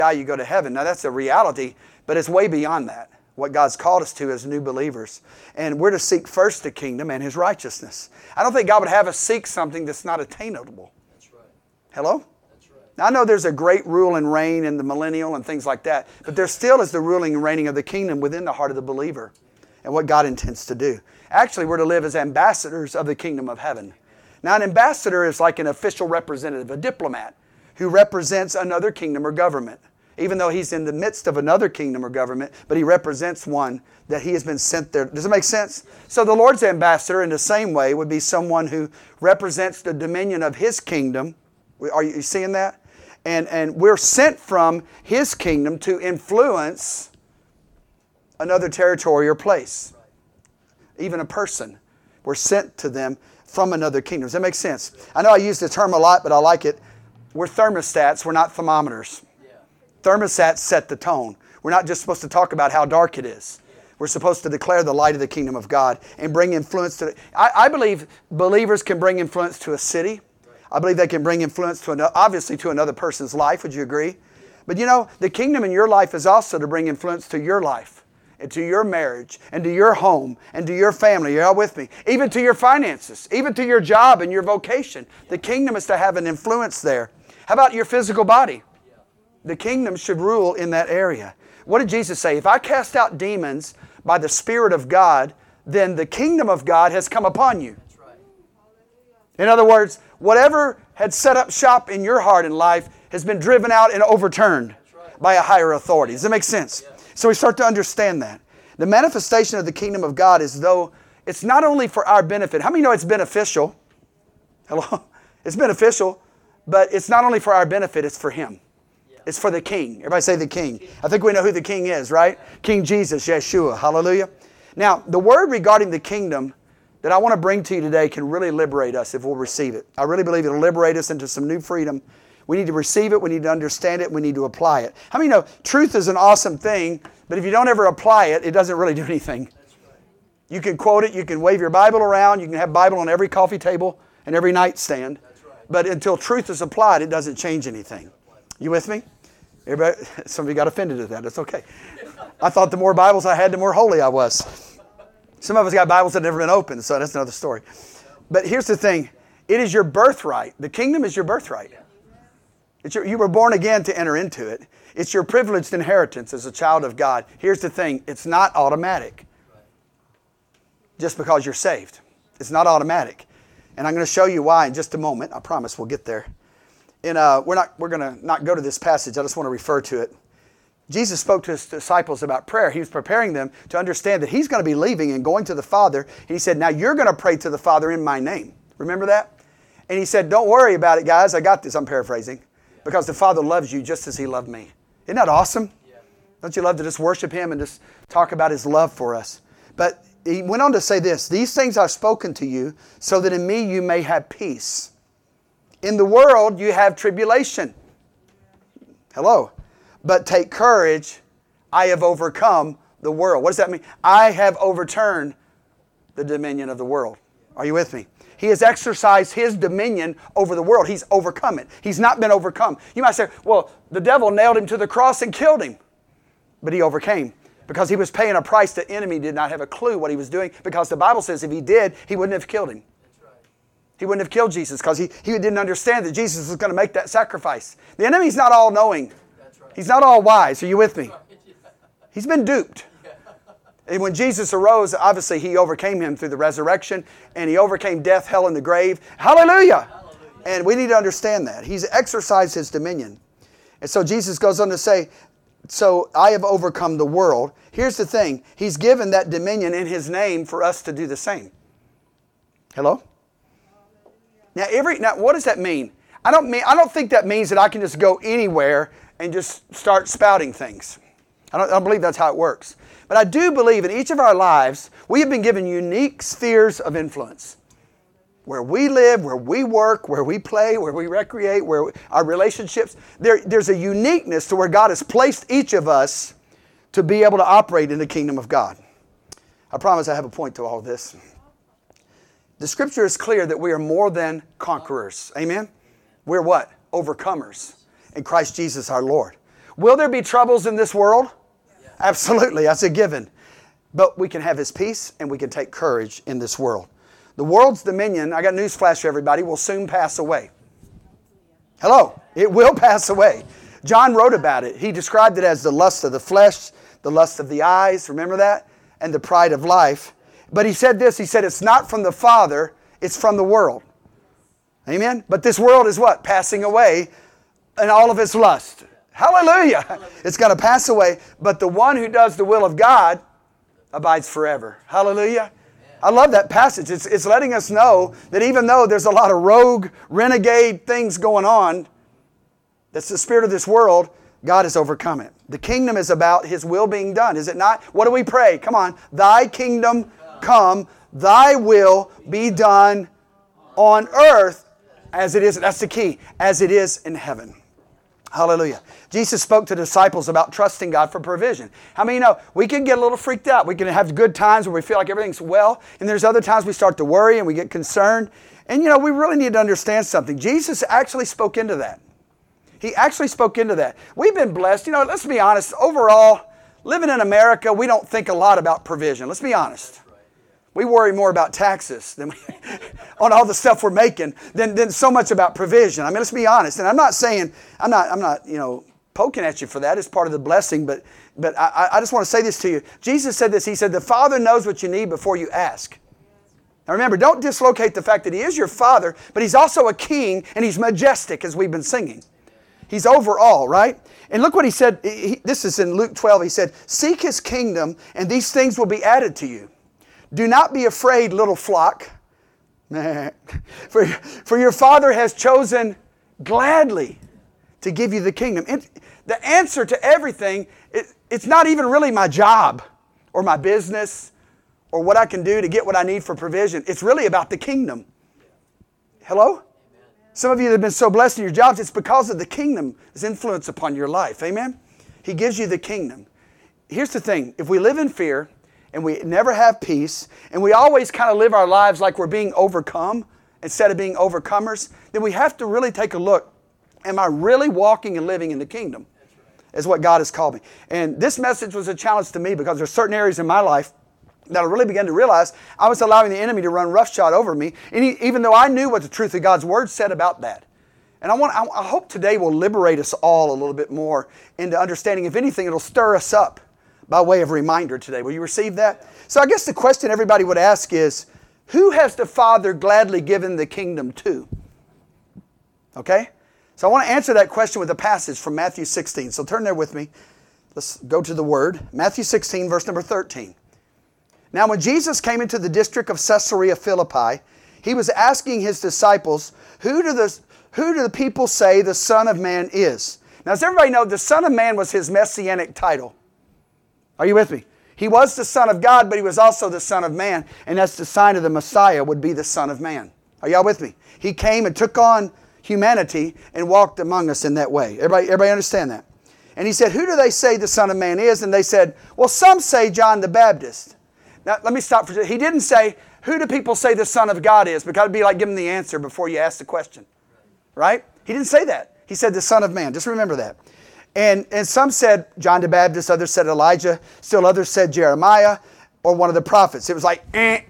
die, you go to heaven. Now that's a reality, but it's way beyond that. What God's called us to as new believers. And we're to seek first the kingdom and His righteousness. I don't think God would have us seek something that's not attainable. That's right. Hello? That's right. Now, I know there's a great rule and reign in the millennial and things like that, but there still is the ruling and reigning of the kingdom within the heart of the believer and what God intends to do. Actually, we're to live as ambassadors of the kingdom of heaven. Now, an ambassador is like an official representative, a diplomat who represents another kingdom or government. Even though he's in the midst of another kingdom or government, but he represents one that he has been sent there. Does it make sense? So the Lord's ambassador in the same way would be someone who represents the dominion of His kingdom. Are you seeing that? And we're sent from His kingdom to influence another territory or place. Even a person. We're sent to them from another kingdom. Does that make sense? I know I use the term a lot, but I like it. We're thermostats, we're not thermometers. Thermostats set the tone. We're not just supposed to talk about how dark it is. We're supposed to declare the light of the kingdom of God and bring influence to it. I believe believers can bring influence to a city. I believe they can bring influence to obviously to another person's life. Would you agree? But you know, the kingdom in your life is also to bring influence to your life and to your marriage and to your home and to your family. You're all with me? Even to your finances, even to your job and your vocation. The kingdom is to have an influence there. How about your physical body? The kingdom should rule in that area. What did Jesus say? If I cast out demons by the Spirit of God, then the kingdom of God has come upon you. That's right. In other words, whatever had set up shop in your heart and life has been driven out and overturned by a higher authority. Does that make sense? Yeah. So we start to understand that. The manifestation of the kingdom of God is though it's not only for our benefit. How many know it's beneficial? Hello? It's beneficial, but it's not only for our benefit, it's for Him. It's for the King. Everybody say the King. I think we know who the King is, right? King Jesus, Yeshua. Hallelujah. Now, the word regarding the kingdom that I want to bring to you today can really liberate us if we'll receive it. I really believe it'll liberate us into some new freedom. We need to receive it. We need to understand it. We need to apply it. How many know truth is an awesome thing, but if you don't ever apply it, it doesn't really do anything. You can quote it. You can wave your Bible around. You can have Bible on every coffee table and every nightstand. But until truth is applied, it doesn't change anything. You with me? Everybody, some of you got offended at that. That's okay. I thought the more Bibles I had, the more holy I was. Some of us got Bibles that have never been opened, so that's another story. But here's the thing. It is your birthright. The kingdom is your birthright. You were born again to enter into it. It's your privileged inheritance as a child of God. Here's the thing. It's not automatic. Just because you're saved. It's not automatic. And I'm going to show you why in just a moment. I promise we'll get there. And we're going to not go to this passage. I just want to refer to it. Jesus spoke to His disciples about prayer. He was preparing them to understand that He's going to be leaving and going to the Father. And He said, now you're going to pray to the Father in my name. Remember that? And He said, don't worry about it, guys. I got this. I'm paraphrasing. Because the Father loves you just as He loved me. Isn't that awesome? Yeah. Don't you love to just worship Him and just talk about His love for us? But He went on to say this, these things I've spoken to you so that in me you may have peace. In the world, you have tribulation. Hello. But take courage. I have overcome the world. What does that mean? I have overturned the dominion of the world. Are you with me? He has exercised His dominion over the world. He's overcome it. He's not been overcome. You might say, well, the devil nailed Him to the cross and killed Him. But He overcame because He was paying a price the enemy did not have a clue what He was doing, because the Bible says if he did, he wouldn't have killed Him. He wouldn't have killed Jesus because he didn't understand that Jesus was going to make that sacrifice. The enemy's not all-knowing. He's not all wise. Are you with me? He's been duped. And when Jesus arose, obviously He overcame him through the resurrection, and He overcame death, hell, and the grave. Hallelujah! And we need to understand that. He's exercised His dominion. And so Jesus goes on to say, so I have overcome the world. Here's the thing. He's given that dominion in His name for us to do the same. Hello? Now, what does that mean? I don't think that means that I can just go anywhere and just start spouting things. I don't believe that's how it works. But I do believe in each of our lives, we have been given unique spheres of influence. Where we live, where we work, where we play, where we recreate, our relationships. There's a uniqueness to where God has placed each of us to be able to operate in the kingdom of God. I promise I have a point to all of this. The Scripture is clear that we are more than conquerors. Amen? We're what? Overcomers in Christ Jesus our Lord. Will there be troubles in this world? Absolutely, that's a given. But we can have His peace and we can take courage in this world. The world's dominion, I got news flash for everybody, will soon pass away. Hello, it will pass away. John wrote about it. He described it as the lust of the flesh, the lust of the eyes, remember that? And the pride of life. But he said this, he said it's not from the Father, it's from the world. Amen? But this world is what? Passing away and all of its lust. Hallelujah! It's going to pass away, but the one who does the will of God abides forever. Hallelujah! I love that passage. It's letting us know that even though there's a lot of rogue, renegade things going on, that's the spirit of this world, God has overcome it. The kingdom is about His will being done, is it not? What do we pray? Come on. Thy kingdom come, Thy will be done on earth as it is. That's the key. As it is in heaven. Hallelujah. Jesus spoke to disciples about trusting God for provision. How many know we can get a little freaked out? We can have good times where we feel like everything's well, and there's other times we start to worry and we get concerned. And we really need to understand something. Jesus actually spoke into that. He actually spoke into that. We've been blessed. Let's be honest. Overall, living in America, we don't think a lot about provision. Let's be honest. We worry more about taxes than on all the stuff we're making than so much about provision. I mean, let's be honest. And I'm not saying, I'm not poking at you for that. It's part of the blessing. But I just want to say this to you. Jesus said this. He said, the Father knows what you need before you ask. Now remember, don't dislocate the fact that He is your Father, but He's also a King, and He's majestic, as we've been singing. He's over all, right? And look what He said. This is in Luke 12. He said, seek His kingdom, and these things will be added to you. Do not be afraid, little flock, for your Father has chosen gladly to give you the kingdom. The answer to everything, it's not even really my job or my business or what I can do to get what I need for provision. It's really about the kingdom. Hello? Some of you that have been so blessed in your jobs, it's because of the kingdom's influence upon your life. Amen? He gives you the kingdom. Here's the thing. If we live in fear, and we never have peace, and we always kind of live our lives like we're being overcome instead of being overcomers, then we have to really take a look. Am I really walking and living in the kingdom? Is what God has called me. And this message was a challenge to me because there's certain areas in my life that I really began to realize I was allowing the enemy to run roughshod over me, and even though I knew what the truth of God's Word said about that. And I hope today will liberate us all a little bit more into understanding. If anything, it'll stir us up by way of reminder today. Will you receive that? So I guess the question everybody would ask is, who has the Father gladly given the kingdom to? Okay? So I want to answer that question with a passage from Matthew 16. So turn there with me. Let's go to the Word. Matthew 16, verse number 13. Now when Jesus came into the district of Caesarea Philippi, He was asking His disciples, who do the people say the Son of Man is? Now as everybody knows, the Son of Man was His messianic title. Are you with me? He was the Son of God, but He was also the Son of Man. And that's the sign of the Messiah, would be the Son of Man. Are y'all with me? He came and took on humanity and walked among us in that way. Everybody understand that? And He said, who do they say the Son of Man is? And they said, well, some say John the Baptist. Now, let me stop for a second. He didn't say, who do people say the Son of God is? Because it would be like giving the answer before you ask the question. Right? He didn't say that. He said the Son of Man. Just remember that. And some said John the Baptist, others said Elijah, still others said Jeremiah or one of the prophets. It was like,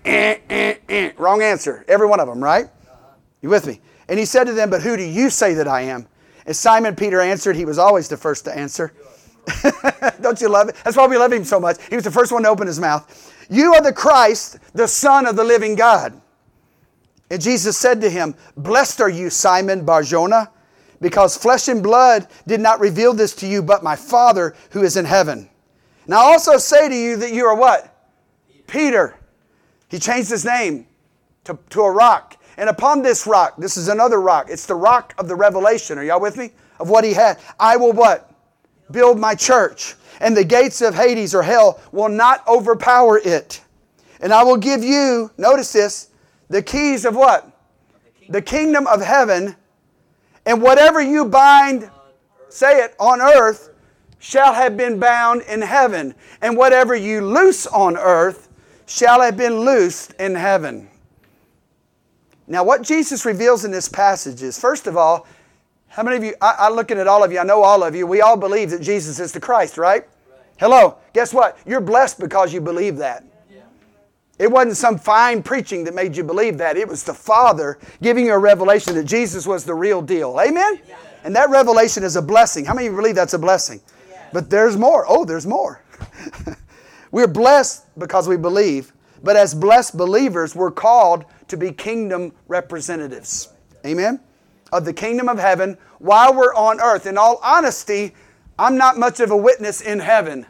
wrong answer. Every one of them, right? You with me? And He said to them, but who do you say that I am? And Simon Peter answered, he was always the first to answer. Don't you love it? That's why we love Him so much. He was the first one to open His mouth. You are the Christ, the Son of the living God. And Jesus said to him, blessed are you, Simon Bar-Jonah, because flesh and blood did not reveal this to you, but my Father who is in heaven. And I also say to you that you are what? Peter. He changed his name to a rock. And upon this rock, this is another rock. It's the rock of the revelation. Are y'all with me? Of what He had. I will what? Build my church. And the gates of Hades or hell will not overpower it. And I will give you, notice this, the keys of what? The kingdom of heaven. And whatever you bind, say it, on earth, shall have been bound in heaven. And whatever you loose on earth shall have been loosed in heaven. Now what Jesus reveals in this passage is, first of all, How many of you, I'm looking at all of you, I know all of you, we all believe that Jesus is the Christ, right? Hello, guess what? You're blessed because you believe that. It wasn't some fine preaching that made you believe that. It was the Father giving you a revelation that Jesus was the real deal. Amen? And that revelation is a blessing. How many of you believe that's a blessing? But there's more. Oh, there's more. We're blessed because we believe. But as blessed believers, we're called to be kingdom representatives. Amen? Of the kingdom of heaven while we're on earth. In all honesty, I'm not much of a witness in heaven.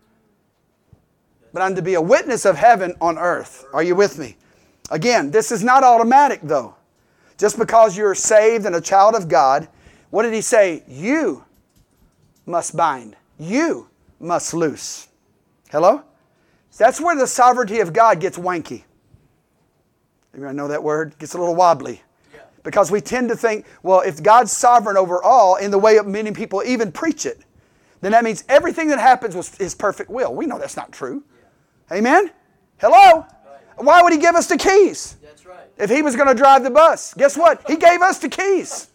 But I'm to be a witness of heaven on earth. Are you with me? Again, this is not automatic though. Just because you're saved and a child of God, what did He say? You must bind. You must loose. Hello? That's where the sovereignty of God gets wanky. Everybody know that word? Gets a little wobbly. Because we tend to think, well, if God's sovereign over all, in the way of many people even preach it, then that means everything that happens was His perfect will. We know that's not true. Amen? Hello? Why would He give us the keys? That's right. If He was going to drive the bus, guess what? He gave us the keys.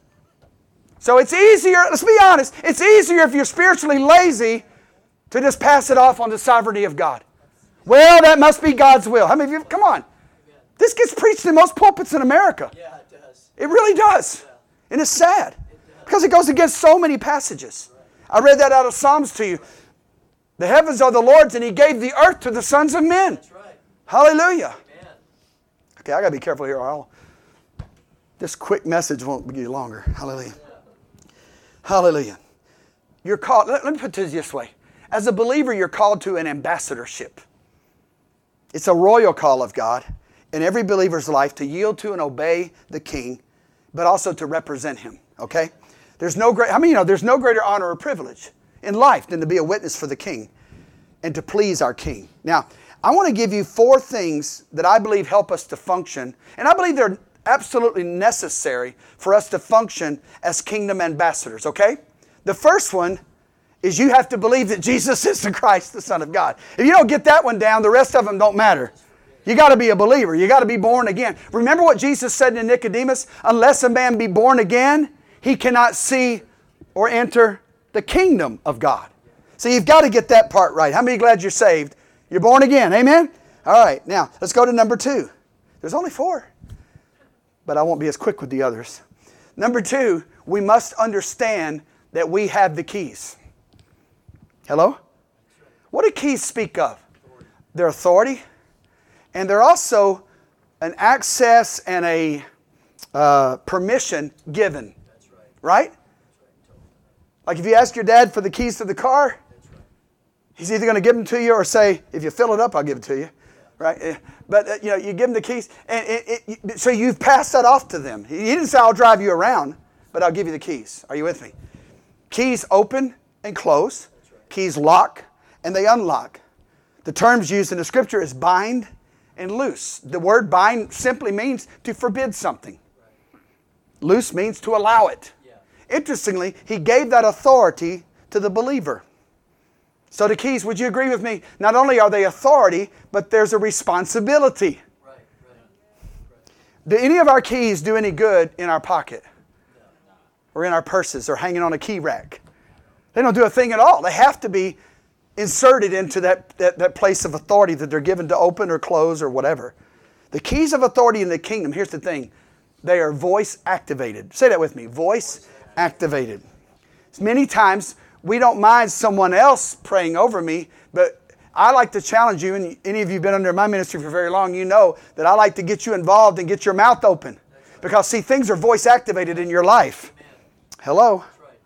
So it's easier, let's be honest, it's easier if you're spiritually lazy to just pass it off on the sovereignty of God. Well, that must be God's will. How many of you, come on. This gets preached in most pulpits in America. Yeah, it does. It really does. And it's sad. Because it goes against so many passages. I read that out of Psalms to you. The heavens are the Lord's and He gave the earth to the sons of men. That's right. Hallelujah. Amen. Okay, I got to be careful here. This quick message won't be longer. Hallelujah. Hallelujah. You're called, let me put it this way. As a believer, you're called to an ambassadorship. It's a royal call of God in every believer's life to yield to and obey the King, but also to represent Him. Okay? There's no greater honor or privilege in life than to be a witness for the King and to please our King. Now, I want to give you 4 things that I believe help us to function, and I believe they're absolutely necessary for us to function as kingdom ambassadors, okay? The first one is you have to believe that Jesus is the Christ, the Son of God. If you don't get that one down, the rest of them don't matter. You got to be a believer. You got to be born again. Remember what Jesus said to Nicodemus? Unless a man be born again, he cannot see or enter the kingdom of God. So you've got to get that part right. How many are glad you're saved? You're born again. Amen? All right. Now, let's go to number 2. There's only 4. But I won't be as quick with the others. Number 2, we must understand that we have the keys. Hello? What do keys speak of? Their authority. And they're also an access and a permission given. Right? Like if you ask your dad for the keys to the car, he's either going to give them to you or say, if you fill it up, I'll give it to you. Right? But you give them the keys. And so you've passed that off to them. He didn't say, I'll drive you around, but I'll give you the keys. Are you with me? Keys open and close. Keys lock and they unlock. The terms used in the Scripture is bind and loose. The word bind simply means to forbid something. Loose means to allow it. Interestingly, He gave that authority to the believer. So the keys, would you agree with me? Not only are they authority, but there's a responsibility. Do any of our keys do any good in our pocket? Or in our purses or hanging on a key rack? They don't do a thing at all. They have to be inserted into that place of authority that they're given to open or close or whatever. The keys of authority in the kingdom, here's the thing. They are voice activated. Say that with me. Voice activated. Many times we don't mind someone else praying over me, but I like to challenge you, and any of you who've been under my ministry for very long, you know that I like to get you involved and get your mouth open. Because see, things are voice activated in your life. Hello?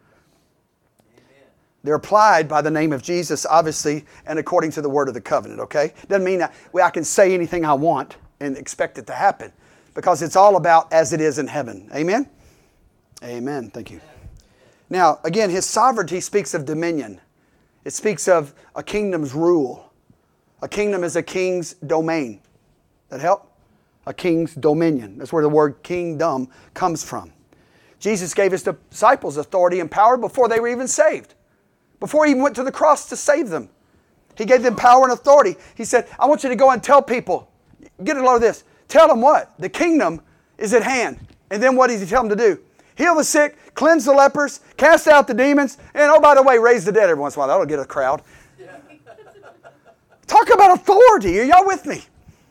They're applied by the name of Jesus, obviously, and according to the word of the covenant, okay? Doesn't mean that I can say anything I want and expect it to happen. Because it's all about as it is in heaven. Amen? Amen. Thank you. Now, again, His sovereignty speaks of dominion. It speaks of a kingdom's rule. A kingdom is a king's domain. That help? A king's dominion. That's where the word kingdom comes from. Jesus gave His disciples authority and power before they were even saved. Before He even went to the cross to save them. He gave them power and authority. He said, I want you to go and tell people. Get a load of this. Tell them what? The kingdom is at hand. And then what does He tell them to do? Heal the sick, cleanse the lepers, cast out the demons, and oh, by the way, raise the dead every once in a while. That'll get a crowd. Talk about authority. Are y'all with me?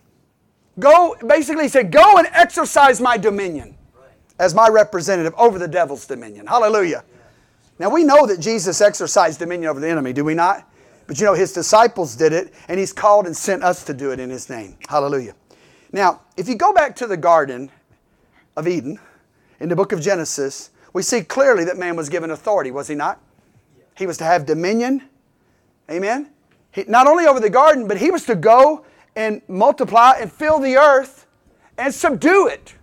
Basically he said, go and exercise my dominion as my representative over the devil's dominion. Hallelujah. Now we know that Jesus exercised dominion over the enemy, do we not? But you know, his disciples did it, and he's called and sent us to do it in his name. Hallelujah. Now, if you go back to the Garden of Eden, in the book of Genesis, we see clearly that man was given authority, was he not? He was to have dominion. Amen? Not only over the garden, but he was to go and multiply and fill the earth and subdue it.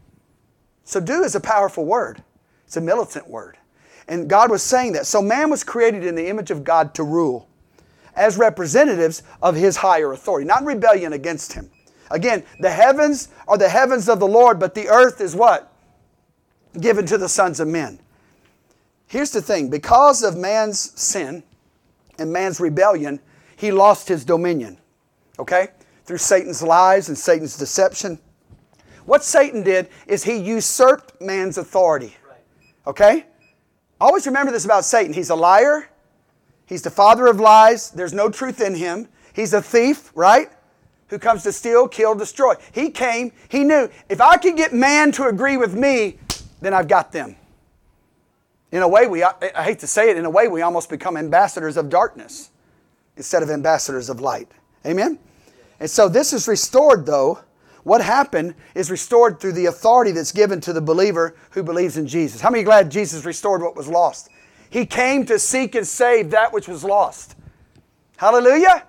Subdue is a powerful word. It's a militant word. And God was saying that. So man was created in the image of God to rule as representatives of his higher authority, not in rebellion against him. Again, the heavens are the heavens of the Lord, but the earth is what? Given to the sons of men. Here's the thing. Because of man's sin and man's rebellion, he lost his dominion. Okay? Through Satan's lies and Satan's deception. What Satan did is he usurped man's authority. Okay? Always remember this about Satan. He's a liar. He's the father of lies. There's no truth in him. He's a thief, right? Who comes to steal, kill, destroy. He came, he knew, if I can get man to agree with me, then I've got them. In a way, I hate to say it, in a way we almost become ambassadors of darkness instead of ambassadors of light. Amen? And so this is restored though. What happened is restored through the authority that's given to the believer who believes in Jesus. How many are glad Jesus restored what was lost? He came to seek and save that which was lost. Hallelujah?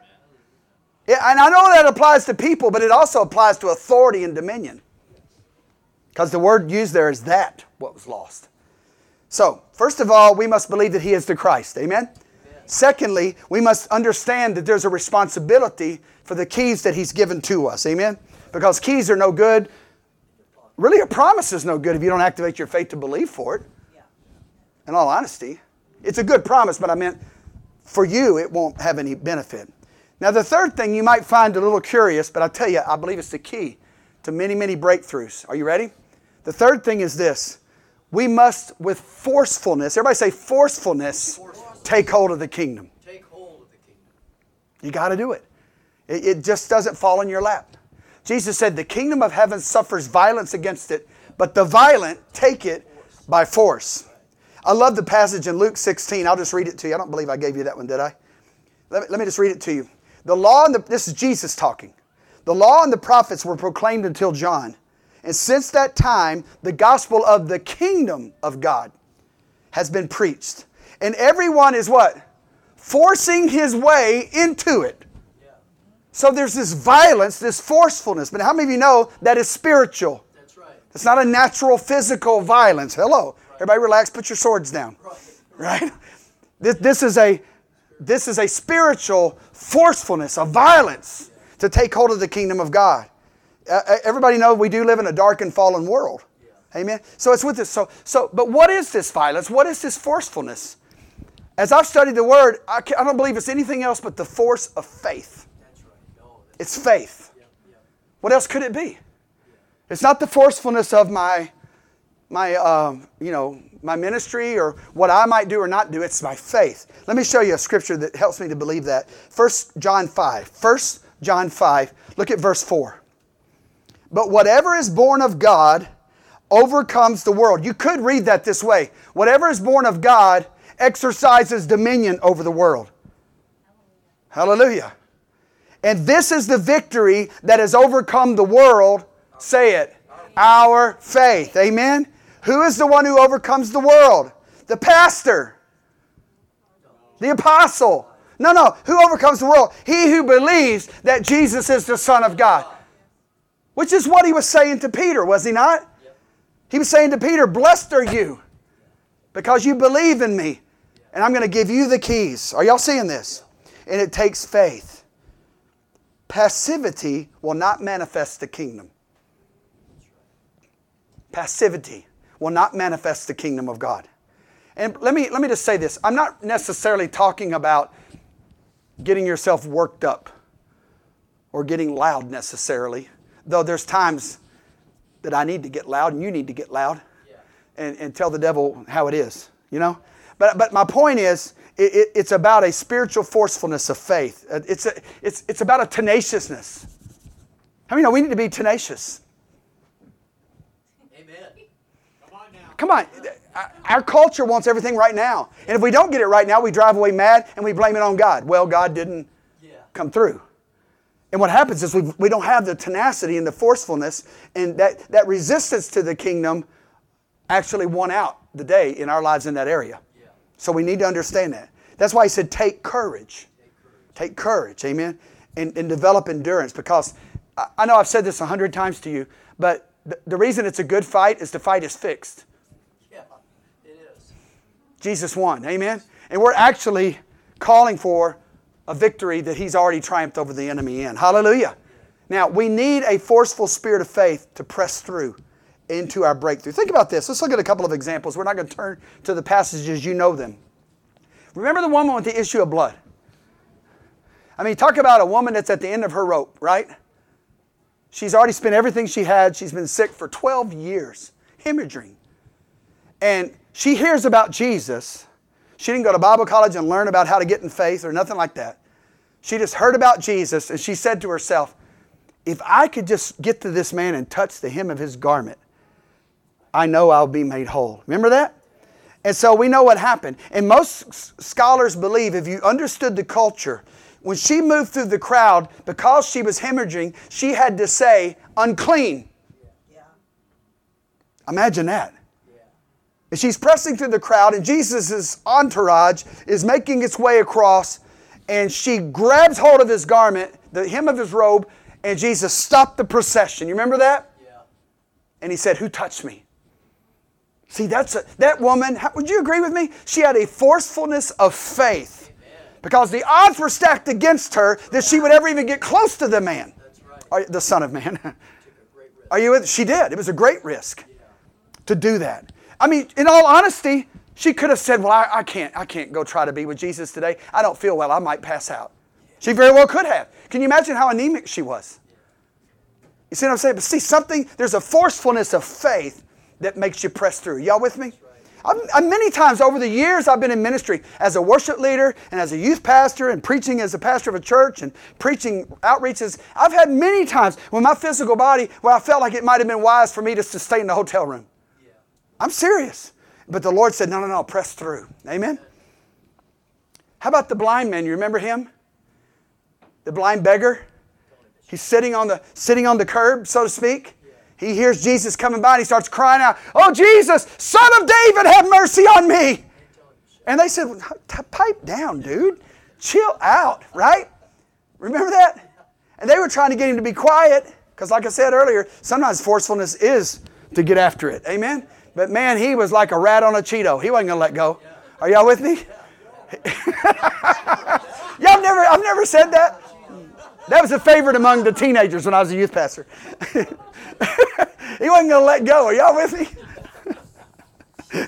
And I know that applies to people, but it also applies to authority and dominion. Because the word used there is that what was lost. So, first of all, we must believe that He is the Christ. Amen? Secondly, we must understand that there's a responsibility for the keys that He's given to us. Amen? Because keys are no good. Really, a promise is no good if you don't activate your faith to believe for it. In all honesty. It's a good promise, but I meant for you, it won't have any benefit. Now, the third thing you might find a little curious, but I tell you, I believe it's the key to many, many breakthroughs. Are you ready? The third thing is this. We must, with forcefulness, everybody say forcefulness, take hold of the kingdom. Take hold of the kingdom. You got to do it. It just doesn't fall in your lap. Jesus said, the kingdom of heaven suffers violence against it, but the violent take it by force. I love the passage in Luke 16. I'll just read it to you. I don't believe I gave you that one, did I? Let me just read it to you. The law and this is Jesus talking. The law and the prophets were proclaimed until John. And since that time, the gospel of the kingdom of God has been preached. And everyone is what? Forcing his way into it. So there's this violence, this forcefulness. But how many of you know that is spiritual? That's right. It's not a natural physical violence. Hello. Everybody relax, put your swords down. Right? This is a spiritual forcefulness, a violence to take hold of the kingdom of God. Everybody knows we do live in a dark and fallen world. Amen? So it's with this. But what is this violence? What is this forcefulness? As I've studied the Word, I don't believe it's anything else but the force of faith. It's faith. What else could it be? It's not the forcefulness of my ministry or what I might do or not do. It's my faith. Let me show you a scripture that helps me to believe that. 1 John 5. 1 John 5. Look at verse 4. But whatever is born of God overcomes the world. You could read that this way. Whatever is born of God exercises dominion over the world. Hallelujah. And this is the victory that has overcome the world. Say it. Our faith. Amen? Who is the one who overcomes the world? The pastor. The apostle. No. Who overcomes the world? He who believes that Jesus is the Son of God. Which is what he was saying to Peter, was he not? He was saying to Peter, blessed are you because you believe in me. And I'm going to give you the keys. Are y'all seeing this? And it takes faith. Passivity will not manifest the kingdom. Passivity will not manifest the kingdom of God. And let me just say this. I'm not necessarily talking about getting yourself worked up or getting loud necessarily. Though there's times that I need to get loud and you need to get loud. and tell the devil how it is, you know. But my point is, it's about a spiritual forcefulness of faith. It's about a tenaciousness. How many know we need to be tenacious? Amen. Come on now. Come on. Our culture wants everything right now. And if we don't get it right now, we drive away mad and we blame it on God. Well, God didn't come through. And what happens is we don't have the tenacity and the forcefulness, and that resistance to the kingdom actually won out the day in our lives in that area. Yeah. So we need to understand that. That's why he said take courage. Take courage, amen, and develop endurance, because I know I've said this 100 times to you, but the reason it's a good fight is the fight is fixed. Yeah, it is. Jesus won, amen? And we're actually calling for a victory that he's already triumphed over the enemy in. Hallelujah. Now, we need a forceful spirit of faith to press through into our breakthrough. Think about this. Let's look at a couple of examples. We're not going to turn to the passages. You know them. Remember the woman with the issue of blood? I mean, talk about a woman that's at the end of her rope, right? She's already spent everything she had. She's been sick for 12 years, hemorrhaging. And she hears about Jesus. She didn't go to Bible college and learn about how to get in faith or nothing like that. She just heard about Jesus, and she said to herself, if I could just get to this man and touch the hem of his garment, I know I'll be made whole. Remember that? And so we know what happened. And most scholars believe, if you understood the culture, when she moved through the crowd, because she was hemorrhaging, she had to say, unclean. Yeah. Imagine that. Yeah. And she's pressing through the crowd, and Jesus' entourage is making its way across, and she grabs hold of his garment, the hem of his robe, and Jesus stopped the procession. You remember that? Yeah. And he said, who touched me? See, that woman, would you agree with me? She had a forcefulness of faith. Because the odds were stacked against her that she would ever even get close to the man. That's right. The Son of Man. Are you with? She did. It was a great risk to do that. I mean, in all honesty, she could have said, well, I can't go try to be with Jesus today. I don't feel well. I might pass out. She very well could have. Can you imagine how anemic she was? You see what I'm saying? But see, there's a forcefulness of faith that makes you press through. Y'all with me? Many times over the years I've been in ministry as a worship leader and as a youth pastor and preaching as a pastor of a church and preaching outreaches. I've had many times with my physical body where I felt like it might have been wise for me just to stay in the hotel room. Yeah. I'm serious. But the Lord said, no, press through. Amen? How about the blind man? You remember him? The blind beggar? He's sitting on the curb, so to speak. He hears Jesus coming by and he starts crying out, oh, Jesus, Son of David, have mercy on me. And they said, pipe down, dude. Chill out, right? Remember that? And they were trying to get him to be quiet because, like I said earlier, sometimes forcefulness is to get after it. Amen? But man, he was like a rat on a Cheeto. He wasn't going to let go. Are y'all with me? I've never said that. That was a favorite among the teenagers when I was a youth pastor. He wasn't going to let go. Are y'all with me?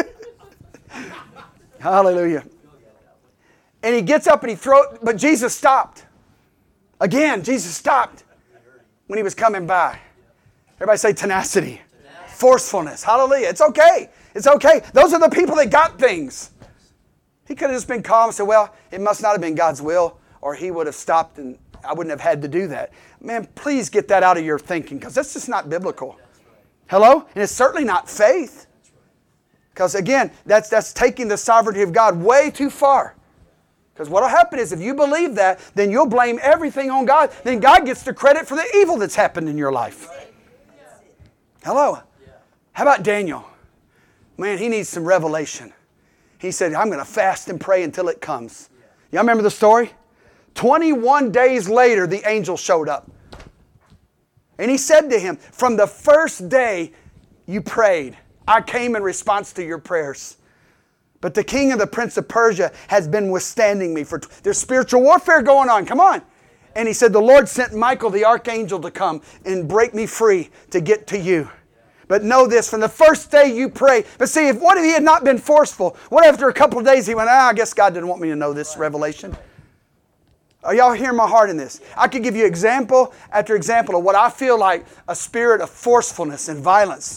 Hallelujah. And he gets up and but Jesus stopped. Again, Jesus stopped when he was coming by. Everybody say tenacity. Forcefulness. Hallelujah. It's okay. It's okay. Those are the people that got things. He could have just been calm and said, well, it must not have been God's will, or he would have stopped and I wouldn't have had to do that. Man, please get that out of your thinking because that's just not biblical. Hello? And it's certainly not faith. Because again, that's taking the sovereignty of God way too far. Because what will happen is if you believe that, then you'll blame everything on God. Then God gets the credit for the evil that's happened in your life. Hello? How about Daniel? Man, he needs some revelation. He said, I'm going to fast and pray until it comes. Y'all remember the story? 21 days later, the angel showed up. And he said to him, from the first day you prayed, I came in response to your prayers. But the king of the prince of Persia has been withstanding me. There's spiritual warfare going on. Come on. And he said, the Lord sent Michael, the archangel, to come and break me free to get to you. But know this, from the first day you prayed. But see, what if he had not been forceful? What if after a couple of days he went, I guess God didn't want me to know this revelation. Are y'all hearing my heart in this? I could give you example after example of what I feel like a spirit of forcefulness and violence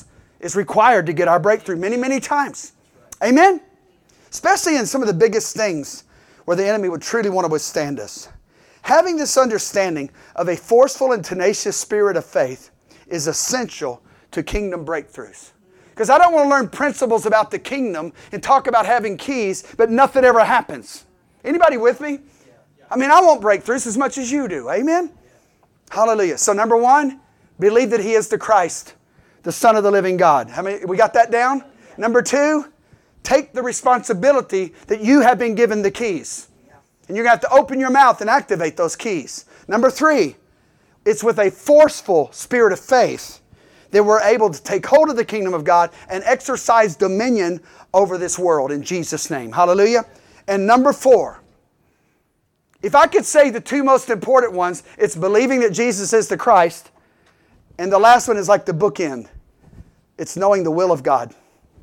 is required to get our breakthrough many, many times. Amen? Especially in some of the biggest things where the enemy would truly want to withstand us. Having this understanding of a forceful and tenacious spirit of faith is essential to kingdom breakthroughs. Because I don't want to learn principles about the kingdom and talk about having keys, but nothing ever happens. Anybody with me? I mean, I want breakthroughs as much as you do. Amen? Hallelujah. So number one, believe that He is the Christ, the Son of the living God. How many, we got that down? Number two, take the responsibility that you have been given the keys. And you're going to have to open your mouth and activate those keys. Number three, it's with a forceful spirit of faith that we're able to take hold of the kingdom of God and exercise dominion over this world in Jesus' name. Hallelujah. And number four, if I could say the two most important ones, it's believing that Jesus is the Christ, and the last one is like the bookend. It's knowing the will of God.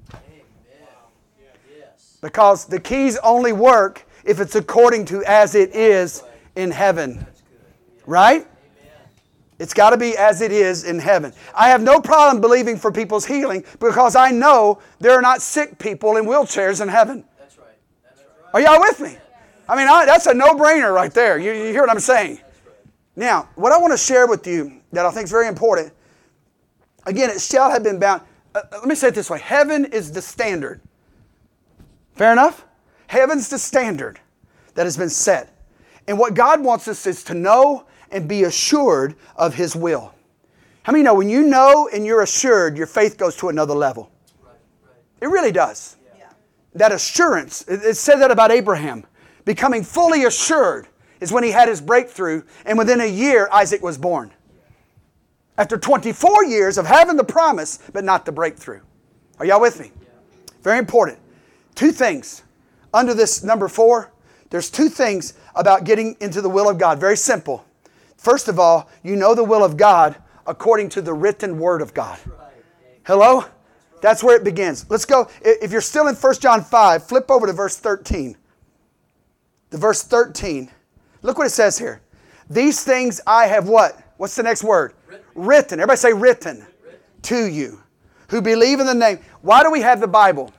Because the keys only work if it's according to as it is in heaven. Right? It's got to be as it is in heaven. I have no problem believing for people's healing because I know there are not sick people in wheelchairs in heaven. That's right. That's right. Are y'all with me? I mean, that's a no-brainer right there. You hear what I'm saying? Now, what I want to share with you that I think is very important, again, it shall have been bound. Let me say it this way. Heaven is the standard. Fair enough? Heaven's the standard that has been set. And what God wants us is to know and be assured of His will. How many know when you know and you're assured, your faith goes to another level? It really does. That assurance, it said that about Abraham. Becoming fully assured is when he had his breakthrough, and within a year, Isaac was born. After 24 years of having the promise, but not the breakthrough. Are y'all with me? Very important. Two things. Under this number 4, there's two things about getting into the will of God. Very simple. First of all, you know the will of God according to the written Word of God. Hello? That's where it begins. Let's go. If you're still in 1 John 5, flip over to verse 13. The verse 13. Look what it says here. These things I have what? What's the next word? Written. Everybody say written. To you. Who believe in the name. Why do we have the Bible?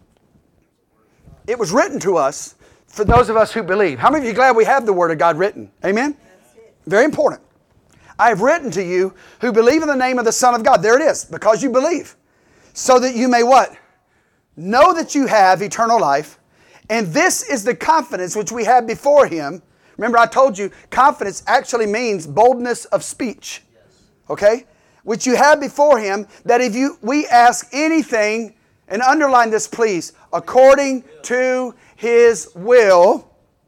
It was written to us for those of us who believe. How many of you are glad we have the Word of God written? Amen? Very important. I have written to you who believe in the name of the Son of God. There it is. Because you believe. So that you may what? Know that you have eternal life. And this is the confidence which we have before Him. Remember I told you confidence actually means boldness of speech. Okay? Which you have before Him, that if we ask anything, and underline this please, according to His will,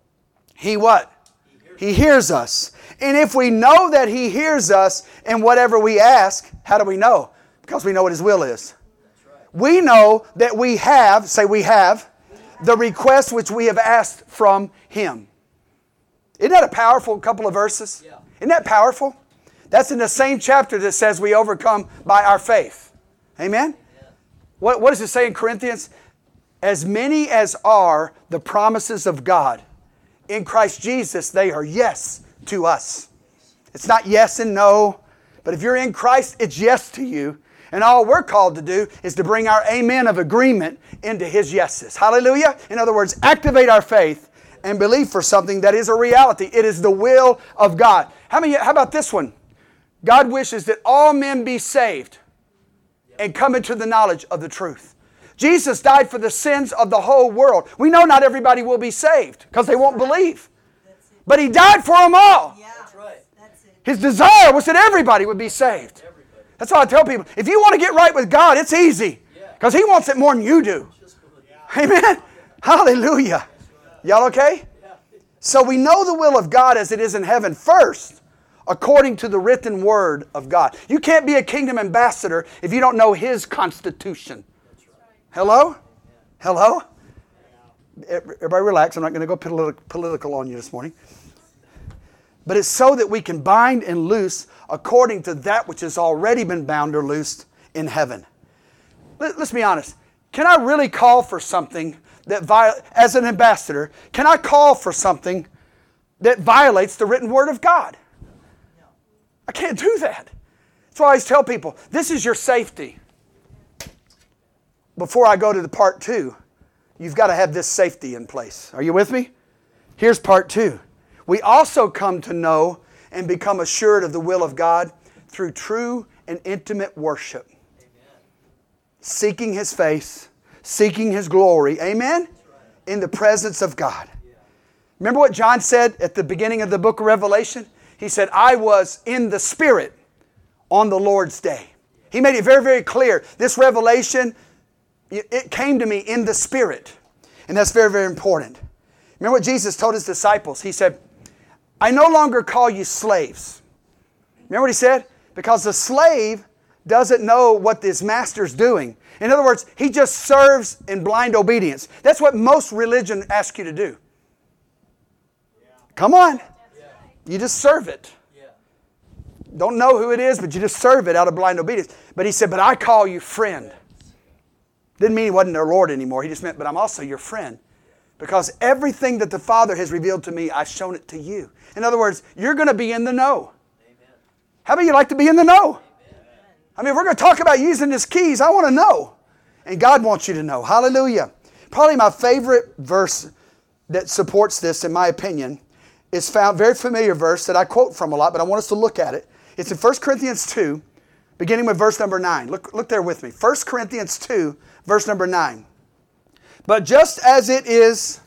He what? He hears us. And if we know that He hears us in whatever we ask, how do we know? Because we know what His will is. We know that we have, say we have, the request which we have asked from Him. Isn't that a powerful couple of verses? Yeah. Isn't that powerful? That's in the same chapter that says we overcome by our faith. Amen? Yeah. What does it say in Corinthians? As many as are the promises of God, in Christ Jesus, they are yes to us. It's not yes and no, but if you're in Christ, it's yes to you. And all we're called to do is to bring our amen of agreement into His yeses. Hallelujah. In other words, activate our faith and believe for something that is a reality. It is the will of God. How about this one? God wishes that all men be saved and come into the knowledge of the truth. Jesus died for the sins of the whole world. We know not everybody will be saved because they won't believe. But He died for them all. That's right. His desire was that everybody would be saved. That's why I tell people, if you want to get right with God, it's easy. Because He wants it more than you do. Amen? Hallelujah. Y'all okay? So we know the will of God as it is in heaven first, according to the written Word of God. You can't be a kingdom ambassador if you don't know His constitution. Hello? Hello? Everybody relax. I'm not going to go political on you this morning. But it's so that we can bind and loose according to that which has already been bound or loosed in heaven. Let's be honest. Can I really call for something that, as an ambassador, can I call for something that violates the written Word of God? I can't do that. That's why I always tell people, this is your safety. before I go to the part 2, you've got to have this safety in place. Are you with me? Here's part 2. We also come to know and become assured of the will of God through true and intimate worship. Amen. Seeking His face, seeking His glory. Amen? Right. In the presence of God. Yeah. Remember what John said at the beginning of the book of Revelation? He said, I was in the Spirit on the Lord's day. He made it very, very clear. This revelation, it came to me in the Spirit. And that's very, very important. Remember what Jesus told His disciples? He said, I no longer call you slaves. Remember what He said? Because the slave doesn't know what his master's doing. In other words, he just serves in blind obedience. That's what most religion asks you to do. Yeah. Come on. Yeah. You just serve it. Yeah. Don't know who it is, but you just serve it out of blind obedience. But He said, but I call you friend. Didn't mean He wasn't their Lord anymore. He just meant, but I'm also your friend. Because everything that the Father has revealed to me, I've shown it to you. In other words, you're going to be in the know. Amen. How many of you like to be in the know? Amen. I mean, if we're going to talk about using His keys, I want to know. And God wants you to know. Hallelujah. Probably my favorite verse that supports this, in my opinion, is found, very familiar verse that I quote from a lot, but I want us to look at it. It's in 1 Corinthians 2, beginning with verse number 9. Look there with me. 1 Corinthians 2, verse number 9. But just as it is,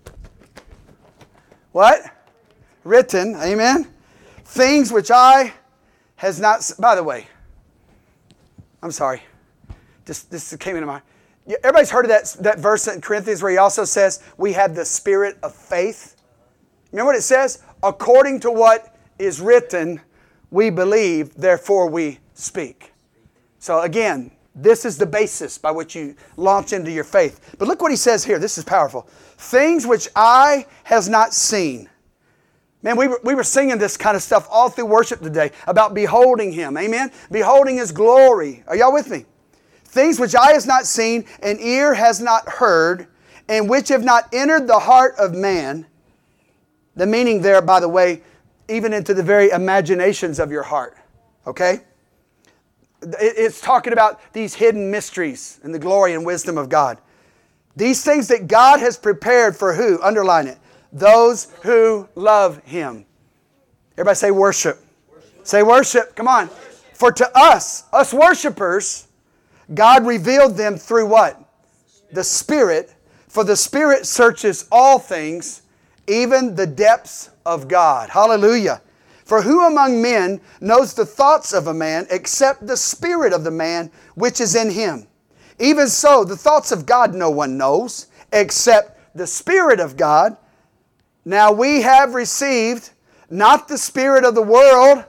what? Written, amen? Things which I has not, by the way, I'm sorry. This came into my, everybody's heard of that verse in Corinthians where he also says, we have the spirit of faith. Remember what it says? According to what is written, we believe, therefore we speak. So again, this is the basis by which you launch into your faith. But look what he says here. This is powerful. Things which eye has not seen. Man, we were singing this kind of stuff all through worship today about beholding Him. Amen? Beholding His glory. Are y'all with me? Things which eye has not seen and ear has not heard and which have not entered the heart of man. The meaning there, by the way, even into the very imaginations of your heart. Okay? It's talking about these hidden mysteries and the glory and wisdom of God. These things that God has prepared for who? Underline it. Those who love Him. Everybody say worship. Say worship. Come on. For to us worshipers, God revealed them through what? The Spirit. For the Spirit searches all things, even the depths of God. Hallelujah. For who among men knows the thoughts of a man except the spirit of the man which is in him? Even so, the thoughts of God no one knows except the Spirit of God. Now we have received not the spirit of the world,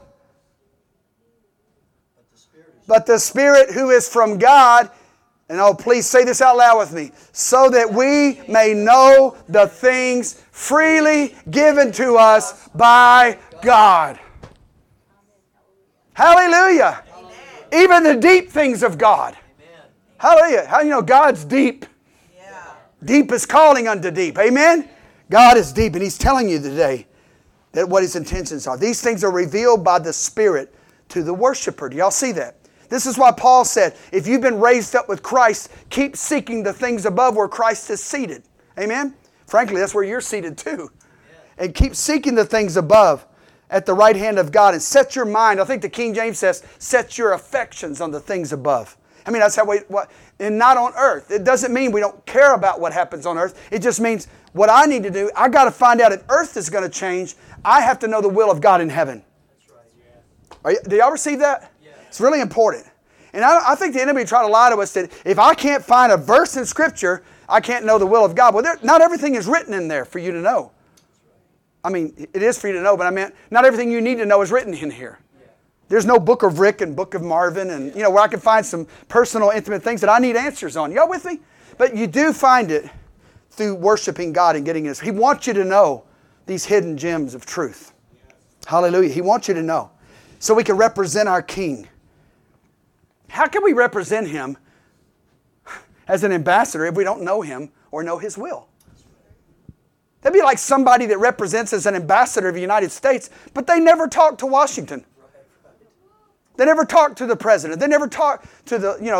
but the Spirit who is from God. And oh, please say this out loud with me. So that we may know the things freely given to us by God. Hallelujah. Amen. Even the deep things of God. Amen. Hallelujah. How do you know God's deep? Yeah. Deep is calling unto deep. Amen. God is deep, and He's telling you today that what His intentions are. These things are revealed by the Spirit to the worshiper. Do y'all see that? This is why Paul said, if you've been raised up with Christ, keep seeking the things above where Christ is seated. Amen? Frankly, that's where you're seated too. And keep seeking the things above at the right hand of God and set your mind. I think the King James says, set your affections on the things above. I mean, that's how and not on earth. It doesn't mean we don't care about what happens on earth. It just means what I need to do, I got to find out if earth is going to change, I have to know the will of God in heaven. That's right, yeah. Do y'all receive that? Yeah. It's really important. And I think the enemy tried to lie to us that if I can't find a verse in Scripture, I can't know the will of God. Well, not everything is written in there for you to know. I mean, it is for you to know, but I meant not everything you need to know is written in here. There's no book of Rick and book of Marvin and, where I can find some personal, intimate things that I need answers on. Y'all with me? But you do find it through worshiping God and getting His. He wants you to know these hidden gems of truth. Hallelujah. He wants you to know. So we can represent our King. How can we represent Him as an ambassador if we don't know Him or know His will? That'd be like somebody that represents as an ambassador of the United States, but they never talk to Washington. They never talk to the president. They never talk to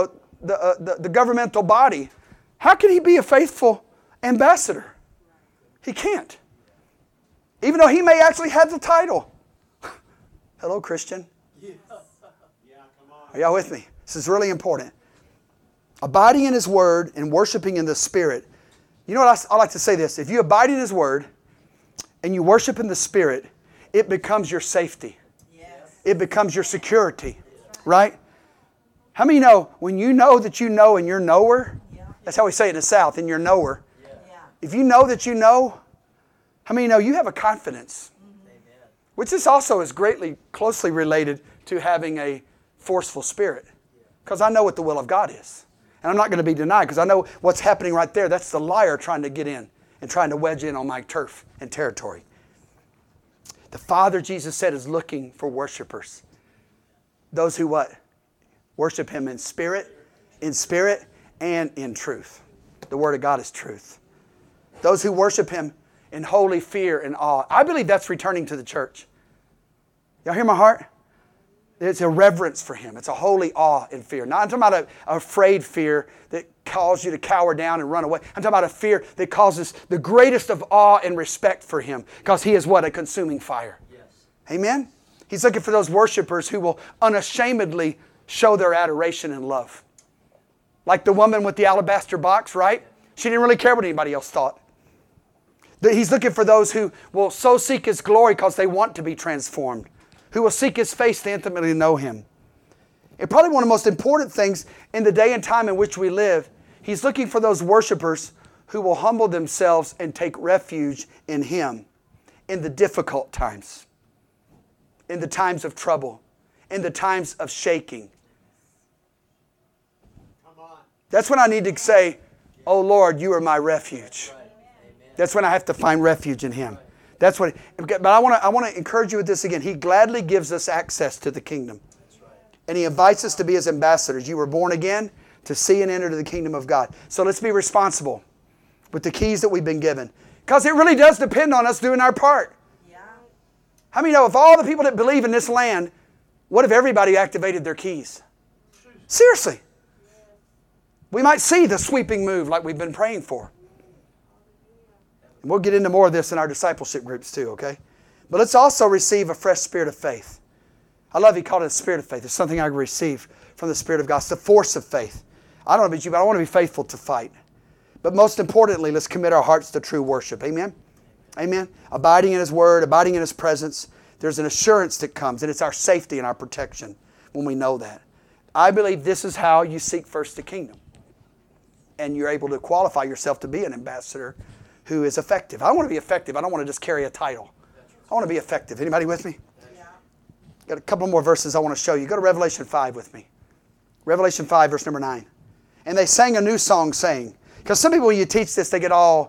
the governmental body, how can he be a faithful ambassador? He can't. Even though he may actually have the title. Hello, Christian. Yeah, come on. Are y'all with me? This is really important. Abiding in His Word and worshiping in the Spirit. You know what I like to say this. If you abide in His Word and you worship in the Spirit, it becomes your safety. Yes. It becomes your security. Right? How many know when you know that you know and you're knower? That's how we say it in the South, and you're knower. Yeah. If you know that you know, how many know you have a confidence? Which this also is closely related to having a forceful spirit. Because I know what the will of God is. And I'm not going to be denied because I know what's happening right there. That's the liar trying to get in and trying to wedge in on my turf and territory. The Father, Jesus said, is looking for worshipers. Those who what? Worship Him in spirit and in truth. The Word of God is truth. Those who worship Him in holy fear and awe. I believe that's returning to the church. Y'all hear my heart? It's a reverence for Him. It's a holy awe and fear. Not I'm talking about a afraid fear that calls you to cower down and run away. I'm talking about a fear that causes the greatest of awe and respect for Him. Because He is what? A consuming fire. Yes. Amen? He's looking for those worshipers who will unashamedly show their adoration and love. Like the woman with the alabaster box, right? She didn't really care what anybody else thought. He's looking for those who will so seek His glory because they want to be transformed. Who will seek His face to intimately know Him. And probably one of the most important things in the day and time in which we live, He's looking for those worshipers who will humble themselves and take refuge in Him in the difficult times, in the times of trouble, in the times of shaking. Come on. That's when I need to say, "Oh Lord, You are my refuge." That's when I have to find refuge in Him. That's what. But I want to encourage you with this again. He gladly gives us access to the kingdom, and He invites us to be His ambassadors. You were born again to see and enter to the kingdom of God. So let's be responsible with the keys that we've been given, because it really does depend on us doing our part. Yeah. How many know if all the people that believe in this land, what if everybody activated their keys? Seriously, we might see the sweeping move like we've been praying for. We'll get into more of this in our discipleship groups too, okay? But let's also receive a fresh spirit of faith. I love He called it a spirit of faith. It's something I receive from the Spirit of God. It's the force of faith. I don't know about you, but I want to be faithful to fight. But most importantly, let's commit our hearts to true worship. Amen? Amen? Abiding in His Word, abiding in His presence. There's an assurance that comes, and it's our safety and our protection when we know that. I believe this is how you seek first the kingdom. And you're able to qualify yourself to be an ambassador who is effective. I want to be effective. I don't want to just carry a title. I want to be effective. Anybody with me? Yeah. Got a couple more verses I want to show you. Go to Revelation 5 with me. Revelation 5, verse number 9. And they sang a new song saying, because some people when you teach this, they get all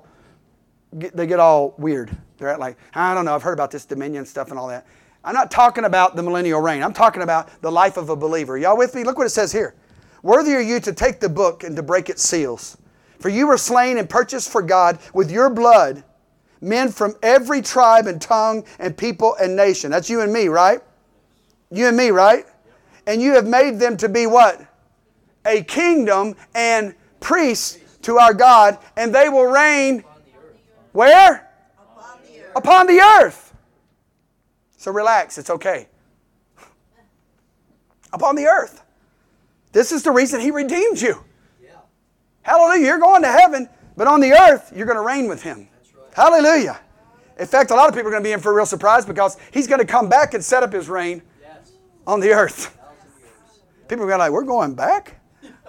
weird. They're like, I don't know, I've heard about this dominion stuff and all that. I'm not talking about the millennial reign. I'm talking about the life of a believer. Y'all with me? Look what it says here. Worthy are you to take the book and to break its seals. For you were slain and purchased for God with your blood men from every tribe and tongue and people and nation. That's you and me, right? You and me, right? And you have made them to be what? A kingdom and priests to our God, and they will reign where? Upon the earth. Upon the earth. So relax, it's okay. Upon the earth. This is the reason He redeemed you. Hallelujah, you're going to heaven, but on the earth, you're going to reign with Him. Right. Hallelujah. In fact, a lot of people are going to be in for a real surprise because He's going to come back and set up His reign on the earth. People are going to be like, we're going back?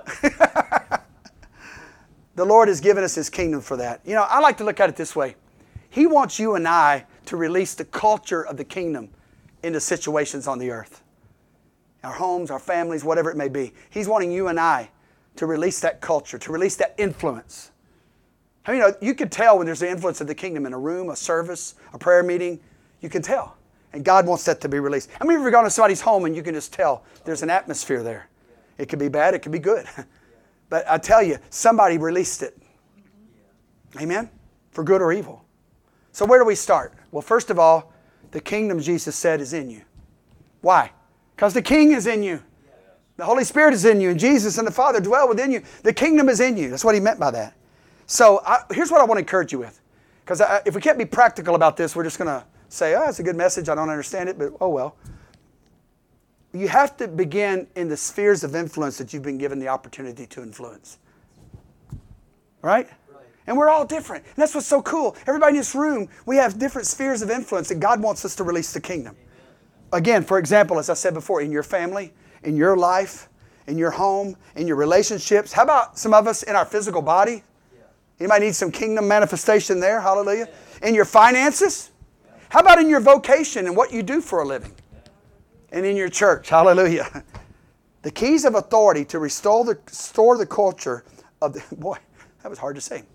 The Lord has given us His kingdom for that. You know, I like to look at it this way. He wants you and I to release the culture of the kingdom into situations on the earth. Our homes, our families, whatever it may be. He's wanting you and I to release that culture, to release that influence. I mean, you can tell when there's the influence of the kingdom in a room, a service, a prayer meeting. You can tell. And God wants that to be released. I mean, if you've gone to somebody's home and you can just tell there's an atmosphere there. It could be bad, it could be good. But I tell you, somebody released it. Amen? For good or evil. So where do we start? Well, first of all, the kingdom, Jesus said, is in you. Why? Because the King is in you. The Holy Spirit is in you, and Jesus and the Father dwell within you. The kingdom is in you. That's what he meant by that. So here's what I want to encourage you with. Because if we can't be practical about this, we're just going to say, oh, it's a good message. I don't understand it, but oh well. You have to begin in the spheres of influence that you've been given the opportunity to influence. Right? And we're all different. And that's what's so cool. Everybody in this room, we have different spheres of influence that God wants us to release the kingdom. Again, for example, as I said before, in your family, in your life, in your home, in your relationships. How about some of us in our physical body? Anybody need some kingdom manifestation there? Hallelujah. In your finances? How about in your vocation and what you do for a living? And in your church? Hallelujah. The keys of authority to restore the culture of the... Boy, that was hard to say.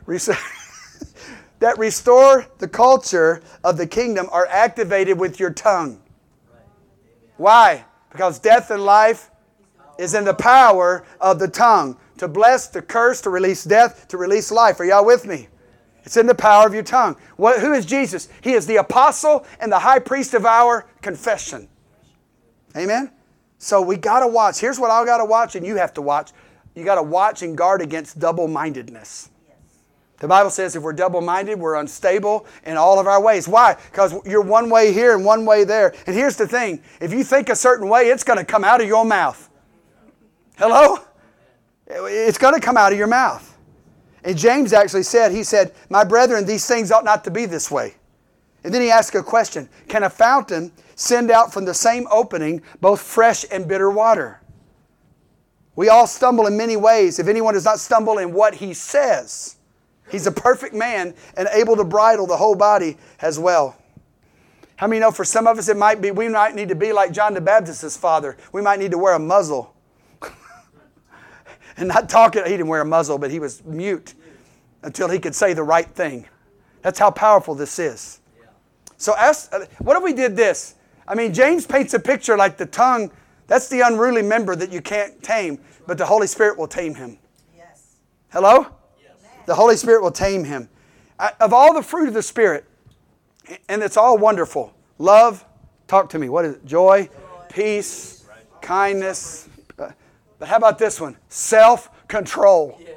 That restore the culture of the kingdom are activated with your tongue. Why? Because death and life is in the power of the tongue. To bless, to curse, to release death, to release life. Are y'all with me? It's in the power of your tongue. Who is Jesus? He is the apostle and the high priest of our confession. Amen? So we got to watch. Here's what I got to watch and you have to watch. You got to watch and guard against double-mindedness. The Bible says if we're double-minded, we're unstable in all of our ways. Why? Because you're one way here and one way there. And here's the thing. If you think a certain way, it's going to come out of your mouth. Hello? It's going to come out of your mouth. And James actually said, he said, my brethren, these things ought not to be this way. And then he asked a question. Can a fountain send out from the same opening both fresh and bitter water? We all stumble in many ways. If anyone does not stumble in what he says, he's a perfect man and able to bridle the whole body as well. How many know for some of us we might need to be like John the Baptist's father. We might need to wear a muzzle. And not talking, he didn't wear a muzzle, but he was mute until he could say the right thing. That's how powerful this is. So what if we did this? I mean, James paints a picture like the tongue, that's the unruly member that you can't tame, but the Holy Spirit will tame him. Yes. Hello? Yes. The Holy Spirit will tame him. Of all the fruit of the Spirit, and it's all wonderful. Love, talk to me. What is it? Joy, peace, kindness. But how about this one? Self-control. Yeah.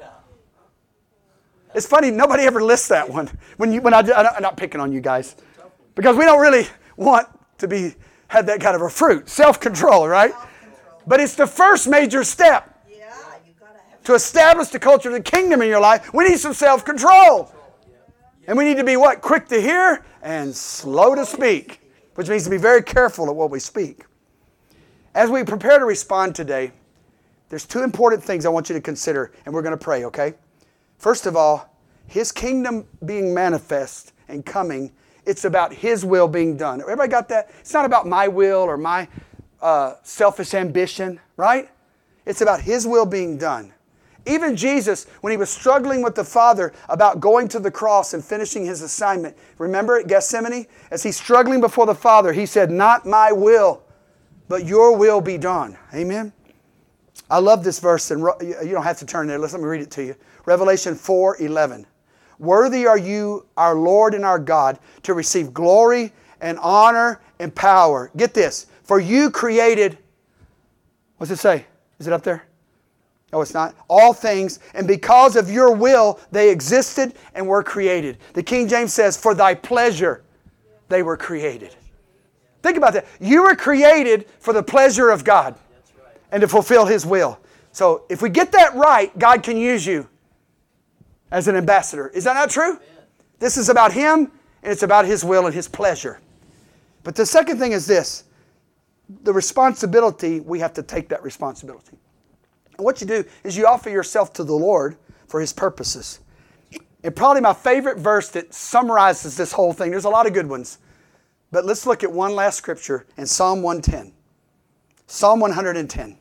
It's funny, nobody ever lists that one. I'm not picking on you guys. Because we don't really want to have that kind of a fruit. Self-control, right? Self-control. But it's the first major step. Yeah, to establish the culture of the kingdom in your life, we need some self-control. And we need to be what? Quick to hear and slow to speak. Which means to be very careful at what we speak. As we prepare to respond today, there's two important things I want you to consider, and we're going to pray, okay? First of all, His kingdom being manifest and coming, it's about His will being done. Everybody got that? It's not about my will or my selfish ambition, right? It's about His will being done. Even Jesus, when He was struggling with the Father about going to the cross and finishing His assignment, remember at Gethsemane? As He's struggling before the Father, He said, not my will, but your will be done. Amen? I love this verse, and you don't have to turn there. Let me read it to you. Revelation 4:11. Worthy are you, our Lord and our God, to receive glory and honor and power. Get this. For you created, what's it say? Is it up there? No, it's not. All things, and because of your will, they existed and were created. The King James says, for thy pleasure, they were created. Think about that. You were created for the pleasure of God and to fulfill His will. So if we get that right, God can use you as an ambassador. Is that not true? Amen. This is about Him, and it's about His will and His pleasure. But the second thing is this. The responsibility, we have to take that responsibility. And what you do is you offer yourself to the Lord for His purposes. And probably my favorite verse that summarizes this whole thing, there's a lot of good ones. But let's look at one last scripture in Psalm 110. Psalm 110.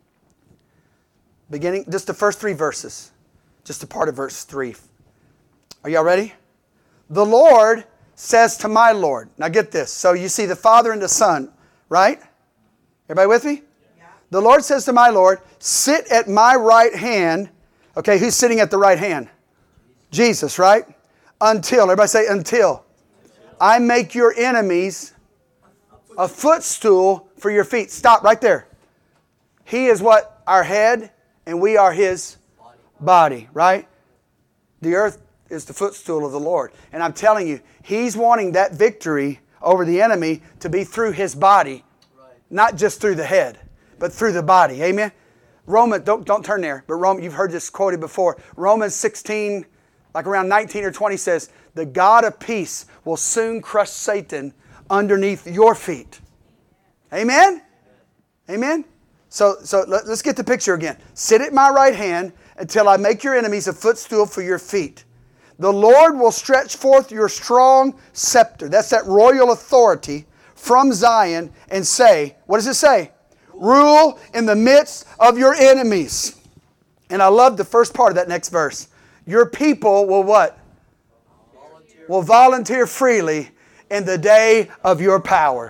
Beginning, just the first three verses. Just a part of verse 3. Are y'all ready? The Lord says to my Lord. Now get this. So you see the Father and the Son, right? Everybody with me? Yeah. The Lord says to my Lord, sit at my right hand. Okay, who's sitting at the right hand? Jesus, right? Until, everybody say until. I make your enemies a footstool for your feet. Stop right there. He is what? Our head, and we are His body, right? The earth is the footstool of the Lord. And I'm telling you, He's wanting that victory over the enemy to be through His body. Not just through the head, but through the body. Amen? don't turn there, but you've heard this quoted before. Romans 16, like around 19 or 20 says, the God of peace will soon crush Satan underneath your feet. Amen? Amen? So let's get the picture again. Sit at my right hand until I make your enemies a footstool for your feet. The Lord will stretch forth your strong scepter. That's that royal authority from Zion and say, what does it say? Rule in the midst of your enemies. And I love the first part of that next verse. Your people will what? Will volunteer freely in the day of your power.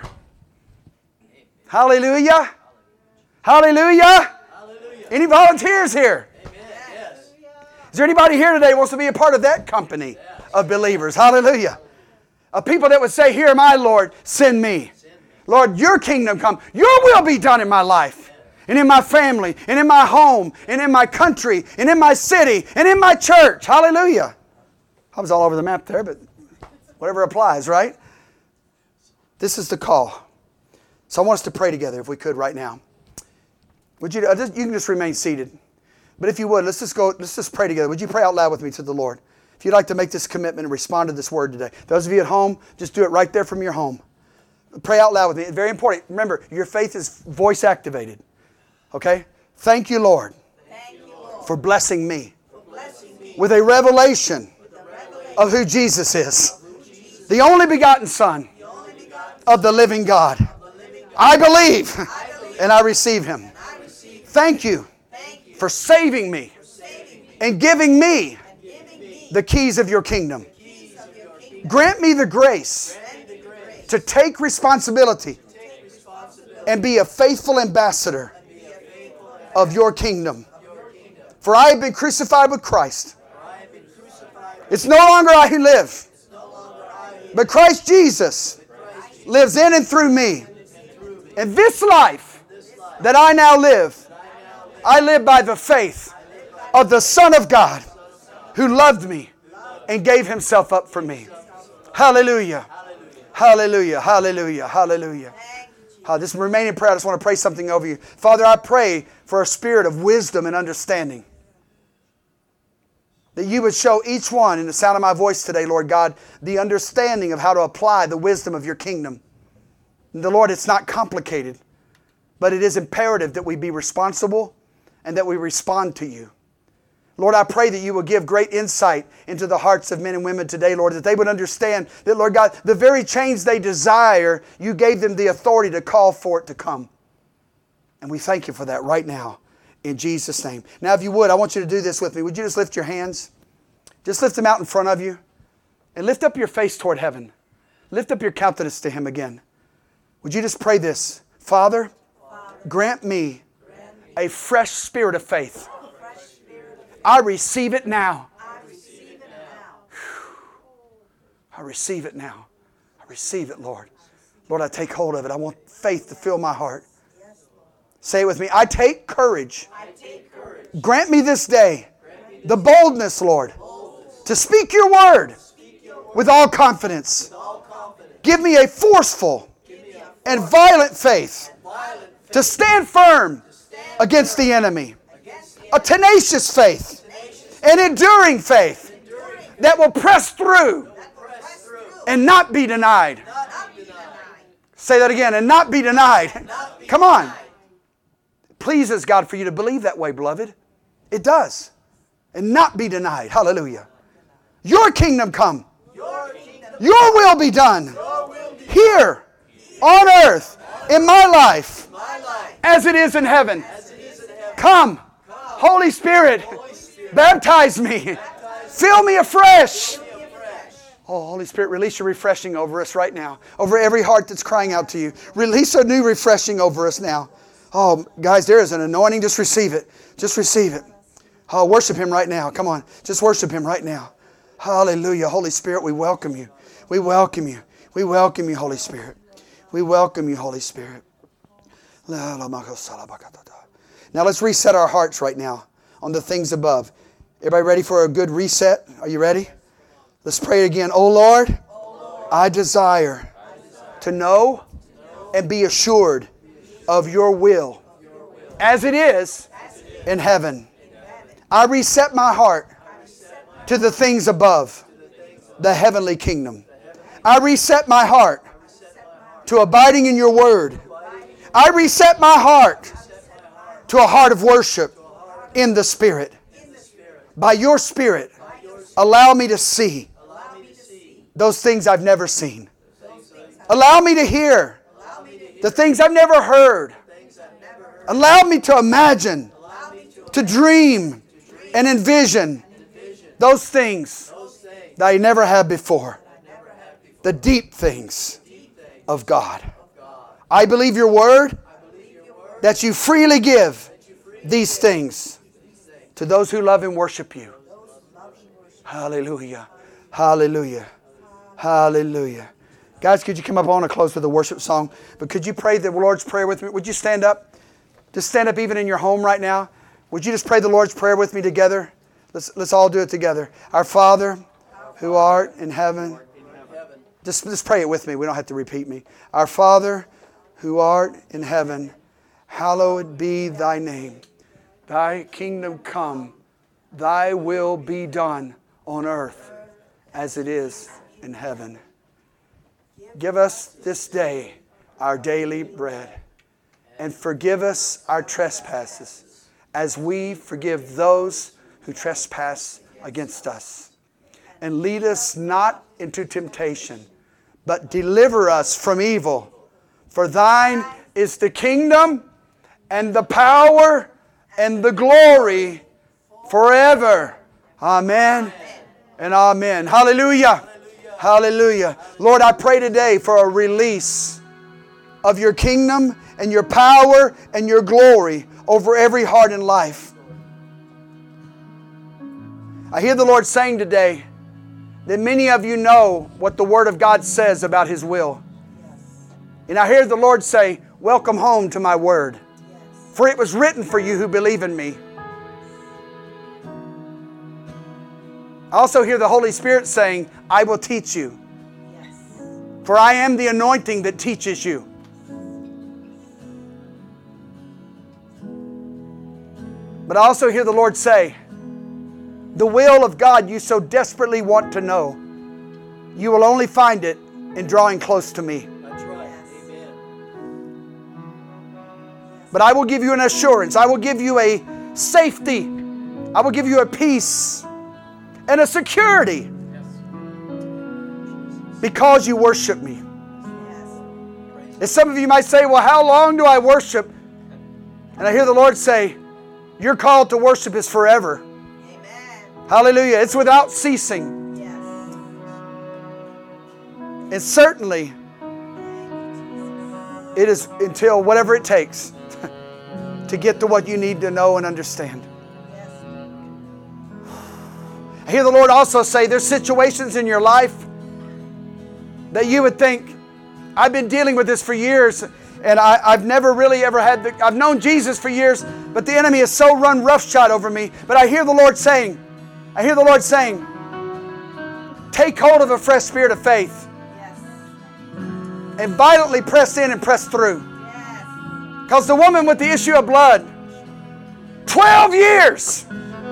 Hallelujah. Hallelujah. Any volunteers here? Is there anybody here today who wants to be a part of that company of believers? Hallelujah. Of people that would say, here am I, Lord, send me. Lord, your kingdom come. Your will be done in my life and in my family and in my home and in my country and in my city and in my church. Hallelujah. I was all over the map there, but whatever applies, right? This is the call. So I want us to pray together if we could right now. Would you can just remain seated. But if you would, let's just pray together. Would you pray out loud with me to the Lord? If you'd like to make this commitment and respond to this word today. Those of you at home, just do it right there from your home. Pray out loud with me. It's very important. Remember, your faith is voice activated. Okay? Thank you, Lord, for blessing me with a revelation of who Jesus is. The only begotten Son of the living God. I believe and I receive Him. Thank you for saving me and giving me the keys of your kingdom. Grant me the grace to take responsibility and be a faithful ambassador of your kingdom. For I have been crucified with Christ. It's no longer I who live, but Christ Jesus lives in and through me. And this life that I now live, I live by the faith of the Son of God who loved me and gave Himself up for me. Hallelujah. Hallelujah. Hallelujah. Hallelujah. This remaining prayer, I just want to pray something over you. Father, I pray for a spirit of wisdom and understanding. That you would show each one in the sound of my voice today, Lord God, the understanding of how to apply the wisdom of your kingdom. And the Lord, it's not complicated, but it is imperative that we be responsible and that we respond to you. Lord, I pray that you will give great insight into the hearts of men and women today, Lord, that they would understand that, Lord God, the very change they desire, you gave them the authority to call for it to come. And we thank you for that right now, in Jesus' name. Now, if you would, I want you to do this with me. Would you just lift your hands? Just lift them out in front of you. And lift up your face toward heaven. Lift up your countenance to Him again. Would you just pray this? Father, grant me a fresh spirit of faith. I receive it now. I receive it now. I receive it, Lord. Lord, I take hold of it. I want faith to fill my heart. Say it with me. I take courage. Grant me this day the boldness, Lord, to speak your word with all confidence. Give me a forceful and violent faith to stand firm against the enemy. A tenacious faith, an enduring faith that will press through and not be denied. Say that again, and not be denied. Come on. It pleases God for you to believe that way, beloved. It does. And not be denied. Hallelujah. Your kingdom come. Your will be done. Here on earth in my life as it is in heaven. Come. Holy Spirit, baptize me. Fill me afresh. Oh, Holy Spirit, release your refreshing over us right now. Over every heart that's crying out to you. Release a new refreshing over us now. Oh, guys, there is an anointing. Just receive it. Just receive it. Oh, worship Him right now. Come on. Just worship Him right now. Hallelujah. Holy Spirit, we welcome you. We welcome you. We welcome you, Holy Spirit. We welcome you, Holy Spirit. Now let's reset our hearts right now on the things above. Everybody ready for a good reset? Are you ready? Let's pray it again. Oh Lord, I desire to know and be assured of your will as it is in heaven. I reset my heart to the things above, the heavenly kingdom. I reset my heart to abiding in your word. I reset my heart to a heart of worship in the Spirit. By your Spirit, allow me to see those things I've never seen. Allow me to hear the things I've never heard. Allow me to imagine, to dream, and envision those things that I never had before. The deep things of God. I believe your word that you freely give these things to those who love and worship you. Hallelujah. Hallelujah. Hallelujah. Guys, could you come up? I want to close with a worship song. But could you pray the Lord's Prayer with me? Would you stand up? Just stand up even in your home right now. Would you just pray the Lord's Prayer with me together? Let's all do it together. Our Father, who art in heaven. Just pray it with me. We don't have to repeat me. Our Father, who art in heaven, hallowed be thy name. Thy kingdom come. Thy will be done on earth as it is in heaven. Give us this day our daily bread, and forgive us our trespasses as we forgive those who trespass against us. And lead us not into temptation, but deliver us from evil. For thine is the kingdom and the power and the glory forever. Amen and amen. Hallelujah. Hallelujah. Lord, I pray today for a release of your kingdom and your power and your glory over every heart and life. I hear the Lord saying today that many of you know what the Word of God says about His will. And I hear the Lord say, welcome home to my Word. For it was written for you who believe in me. I also hear the Holy Spirit saying, I will teach you. For I am the anointing that teaches you. But I also hear the Lord say, the will of God you so desperately want to know, you will only find it in drawing close to me. That's right. Amen. But I will give you an assurance. I will give you a safety. I will give you a peace and a security because you worship me. And some of you might say, well, how long do I worship? And I hear the Lord say, your call to worship is forever. Hallelujah. It's without ceasing. Yes. And certainly, it is until whatever it takes to get to what you need to know and understand. Yes. I hear the Lord also say there's situations in your life that you would think, I've been dealing with this for years and I've never really ever had I've known Jesus for years, but the enemy has so run roughshod over me. But I hear the Lord saying, take hold of a fresh spirit of faith. Yes. And violently press in and press through. Yes. Because the woman with the issue of blood, 12 years,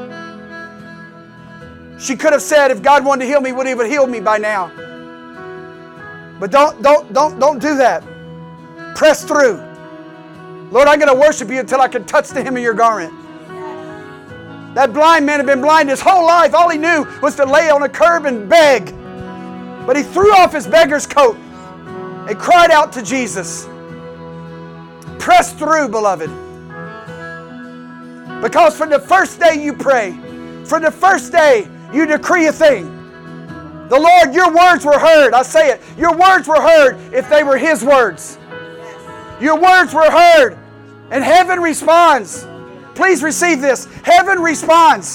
she could have said, if God wanted to heal me, would He have healed me by now? But don't do that. Press through. Lord, I'm going to worship you until I can touch the hem of your garment. That blind man had been blind his whole life. All he knew was to lay on a curb and beg. But he threw off his beggar's coat and cried out to Jesus. Press through, beloved. Because from the first day you pray, from the first day you decree a thing, the Lord, your words were heard. I say it. Your words were heard if they were His words. Your words were heard. And heaven responds. Please receive this. Heaven responds.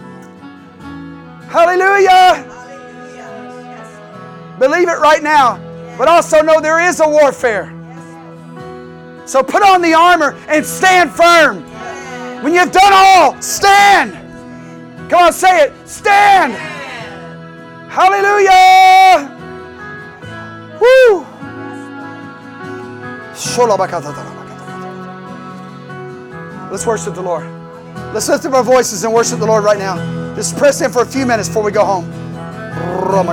Hallelujah. Hallelujah. Yes. Believe it right now. But also know there is a warfare. So put on the armor and stand firm. Yes. When you've done all, stand. Come on, say it. Stand. Hallelujah. Woo. Let's worship the Lord. Let's lift up our voices and worship the Lord right now. Just press in for a few minutes before we go home.